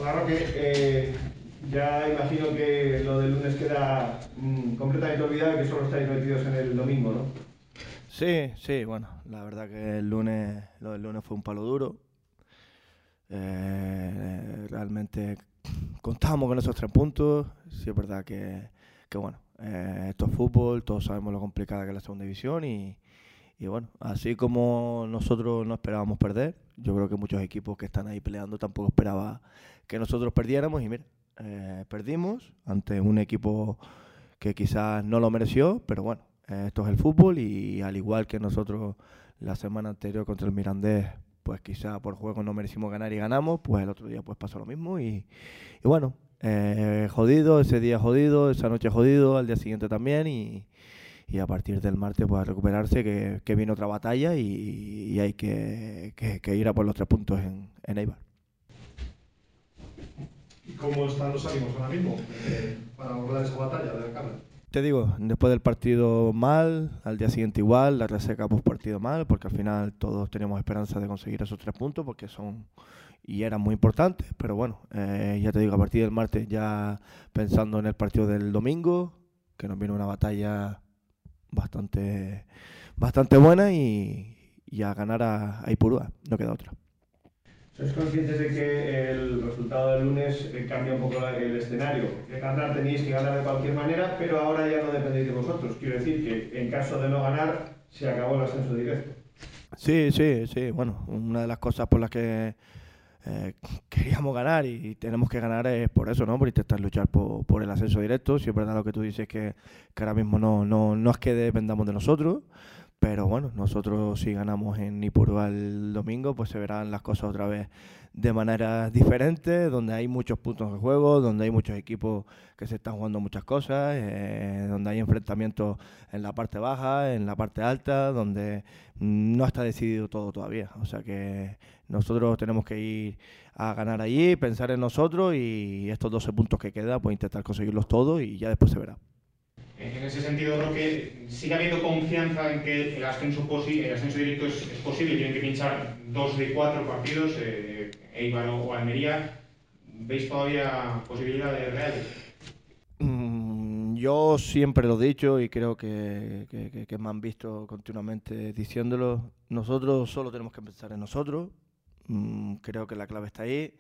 Hola Roque, ya imagino que lo del lunes queda completamente olvidado y que solo estáis metidos en el domingo, ¿no? Sí, sí, bueno, la verdad que el lunes, lo del lunes fue un palo duro. Realmente contábamos con esos 3 puntos. Sí, es verdad que bueno, esto es fútbol, todos sabemos lo complicada que es la segunda división y bueno, así como nosotros no esperábamos perder, yo creo que muchos equipos que están ahí peleando tampoco esperaba que nosotros perdiéramos y mira, perdimos ante un equipo que quizás no lo mereció, pero bueno, esto es el fútbol y al igual que nosotros la semana anterior contra el Mirandés, pues quizás por juego no merecimos ganar y ganamos, pues el otro día pues pasó lo mismo y bueno, jodido, ese día jodido, esa noche jodido, al día siguiente también y a partir del martes pues a recuperarse que viene otra batalla y hay que ir a por los 3 puntos en Eibar. ¿Y cómo están los ánimos ahora mismo para abordar esa batalla de la cara? Te digo, después del partido mal, al día siguiente igual, la reseca post partido mal, porque al final todos teníamos esperanza de conseguir esos 3 puntos, porque son y eran muy importantes, pero bueno, ya te digo, a partir del martes ya pensando en el partido del domingo, que nos viene una batalla bastante buena y a ganar a Ipurúa, no queda otra. ¿Sois conscientes de que el resultado del lunes cambia un poco el escenario? Que ganar tenéis que ganar de cualquier manera, pero ahora ya no dependéis de vosotros. Quiero decir que en caso de no ganar, se acabó el ascenso directo. Sí, sí, sí, bueno, una de las cosas por las que eh, queríamos ganar y tenemos que ganar es por eso, ¿no? Por intentar luchar por el ascenso directo. Si es verdad lo que tú dices que ahora mismo no es que dependamos de nosotros, pero bueno, nosotros si ganamos en Ipurúa el domingo, pues se verán las cosas otra vez de manera diferente, donde hay muchos puntos de juego, donde hay muchos equipos que se están jugando muchas cosas, donde hay enfrentamientos en la parte baja, en la parte alta, donde no está decidido todo todavía. O sea que nosotros tenemos que ir a ganar allí, pensar en nosotros y estos 12 puntos que quedan, pues intentar conseguirlos todos y ya después se verá. En ese sentido, creo que sigue habiendo confianza en que el ascenso directo es posible. Tienen que pinchar 2 de 4 partidos, Eibar o Almería. ¿Veis todavía posibilidades reales? Yo siempre lo he dicho y creo que me han visto continuamente diciéndolo. Nosotros solo tenemos que pensar en nosotros. Creo que la clave está ahí.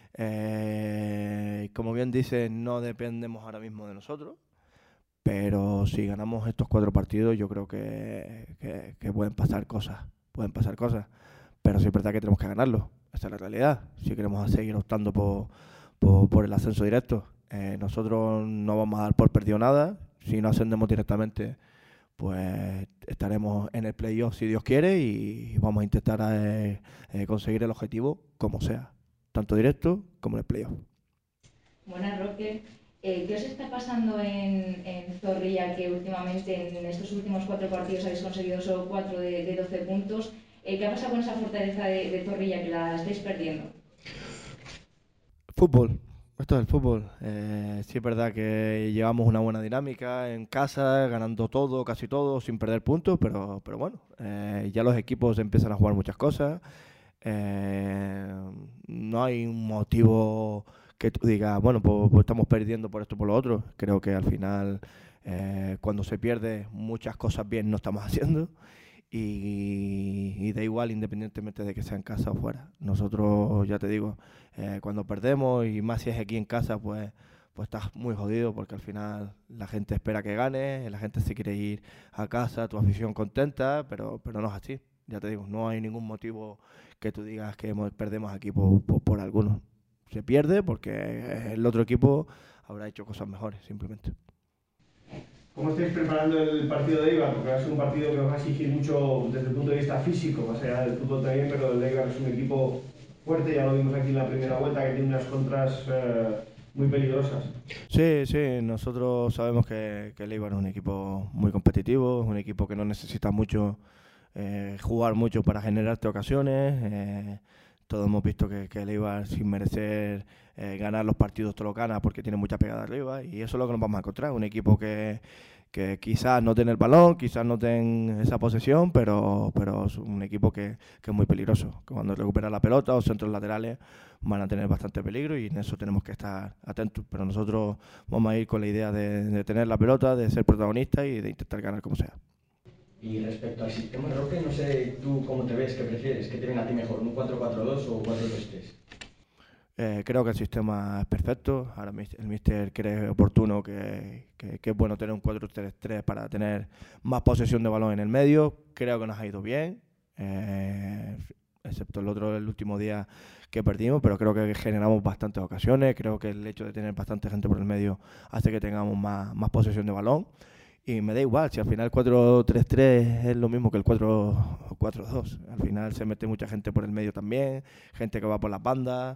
Como bien dice, no dependemos ahora mismo de nosotros. Pero si ganamos estos 4 partidos, yo creo que pueden pasar cosas. Pueden pasar cosas. Pero sí es verdad que tenemos que ganarlo. Esa es la realidad. Si queremos seguir optando por el ascenso directo. Nosotros no vamos a dar por perdido nada. Si no ascendemos directamente, pues estaremos en el playoff si Dios quiere y vamos a intentar conseguir el objetivo como sea, tanto directo como en el playoff. Buenas, Roque. ¿Qué os está pasando en Zorrilla que últimamente en estos últimos 4 partidos habéis conseguido solo 4 de 12 puntos? ¿Qué ha pasado con esa fortaleza de Zorrilla que la estáis perdiendo? Fútbol, esto es el fútbol. Sí es verdad que llevamos una buena dinámica en casa, ganando todo, casi todo, sin perder puntos, pero bueno, ya los equipos empiezan a jugar muchas cosas. Eh, no hay un motivo que tú digas, bueno, pues estamos perdiendo por esto o por lo otro. Creo que al final, cuando se pierde, muchas cosas bien no estamos haciendo y da igual independientemente de que sea en casa o fuera. Nosotros, ya te digo, cuando perdemos y más si es aquí en casa, pues estás muy jodido porque al final la gente espera que ganes, la gente se quiere ir a casa, tu afición contenta, pero no es así. Ya te digo, no hay ningún motivo que tú digas que perdemos aquí por alguno. Se pierde porque el otro equipo habrá hecho cosas mejores, simplemente. ¿Cómo estáis preparando el partido de Eibar? Porque va a ser un partido que os va a exigir mucho desde el punto de vista físico, más allá del fútbol también, pero el Eibar es un equipo fuerte, ya lo vimos aquí en la primera vuelta, que tiene unas contras muy peligrosas. Sí, sí, nosotros sabemos que el Eibar es un equipo muy competitivo, es un equipo que no necesita mucho jugar mucho para generarte ocasiones. Todos hemos visto que el Eibar sin merecer ganar los partidos te lo gana porque tiene mucha pegada arriba y eso es lo que nos vamos a encontrar, un equipo que quizás no tiene el balón, quizás no tenga esa posesión, pero es un equipo que es muy peligroso, que cuando recupera la pelota o centros laterales van a tener bastante peligro y en eso tenemos que estar atentos. Pero nosotros vamos a ir con la idea de tener la pelota, de ser protagonistas y de intentar ganar como sea. Y respecto al sistema, Roque, no sé tú cómo te ves, qué prefieres, qué te ven a ti mejor, un 4-4-2 o 4-2-3. Creo que el sistema es perfecto. Ahora el míster cree oportuno que es bueno tener un 4-3-3 para tener más posesión de balón en el medio. Creo que nos ha ido bien, excepto el último día que perdimos, pero creo que generamos bastantes ocasiones. Creo que el hecho de tener bastante gente por el medio hace que tengamos más posesión de balón. Y me da igual, si al final el 4-3-3 es lo mismo que el 4-4-2. Al final se mete mucha gente por el medio también, gente que va por las bandas.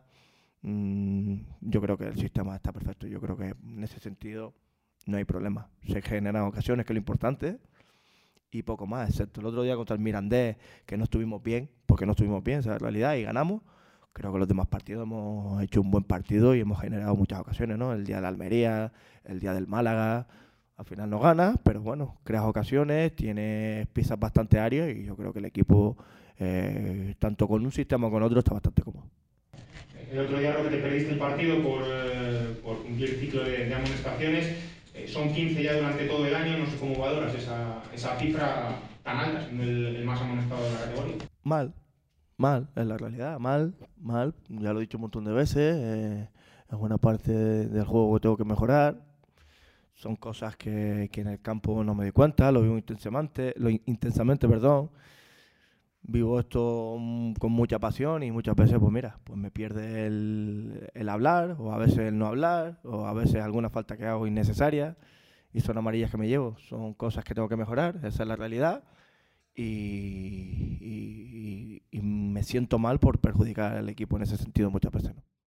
Yo creo que el sistema está perfecto. Yo creo que en ese sentido no hay problema. Se generan ocasiones, que es lo importante, y poco más, excepto el otro día contra el Mirandés, que no estuvimos bien, porque no estuvimos bien, esa es la realidad, y ganamos. Creo que los demás partidos hemos hecho un buen partido y hemos generado muchas ocasiones, ¿no? El día de la Almería, el día del Málaga, al final no ganas, pero bueno, creas ocasiones, pisas bastante áreas y yo creo que el equipo, tanto con un sistema como con otro, está bastante cómodo. El otro día, Roque, te perdiste el partido por cumplir el ciclo de amonestaciones. Son 15 ya durante todo el año. No sé cómo valoras esa cifra tan alta, siendo el más amonestado de la categoría. Mal, es la realidad, mal. Ya lo he dicho un montón de veces. Es buena parte del juego que tengo que mejorar. Son cosas que en el campo no me doy cuenta, lo vivo intensamente, perdón. Vivo esto con mucha pasión y muchas veces, pues mira, pues me pierde el hablar, o a veces el no hablar, o a veces alguna falta que hago innecesaria, y son amarillas que me llevo. Son cosas que tengo que mejorar, esa es la realidad, y me siento mal por perjudicar al equipo en ese sentido muchas veces, ¿no?